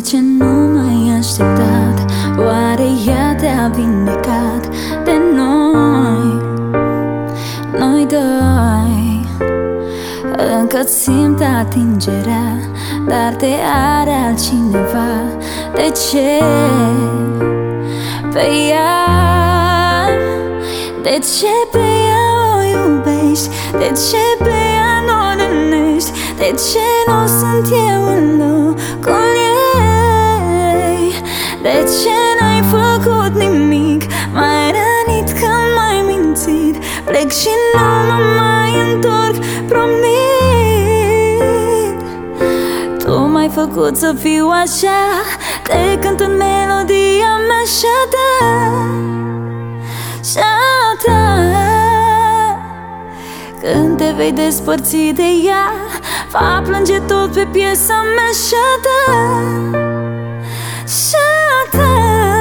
ce nu m-ai așteptat? Oare ea te-a vindecat de noi doi? Încă simt atingerea, dar te are altcineva. De ce pe ea? De ce pe ea o iubești? De ce pe ea nu o rănești? De ce nu sunt eu în locul ei? De ce n-ai făcut nimic? M-ai rănit când m-ai mințit. Plec și nu mă mai întorc, promit. Tu m-ai făcut să fiu așa, te cânt în melodia mea și-a ta, și-a ta. Când te vei despărți de ea, va plânge tot pe piesa mea și-a ta, și-a ta.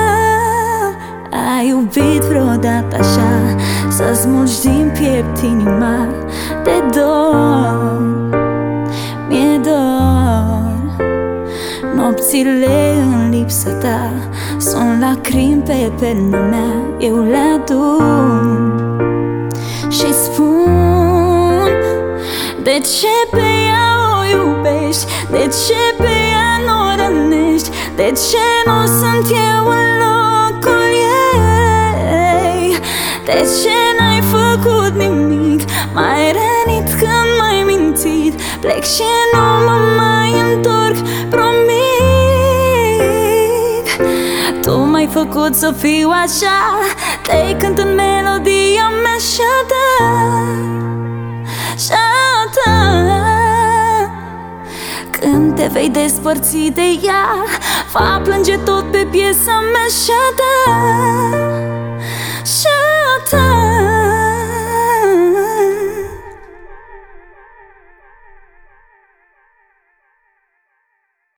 Ai iubit vreodată așa, să smulgi din piept inima de dor? Mi-e dor. Nopțile în lipsa ta sunt lacrimi pe perna mea, eu le adun și spun: de ce pe ea o iubești? De ce pe ea nu o rănești? De ce nu sunt eu în locul ei? De ce n-ai făcut nimic? M-ai rănit când m-ai mințit. Plec și nu mă mai întorc, promit. Tu m-ai făcut să fiu așa, te cânt în melodia mea și-a ta, și-a ta. Când te vei despărți de ea, va plânge tot pe piesa mea și-a ta, și-a ta.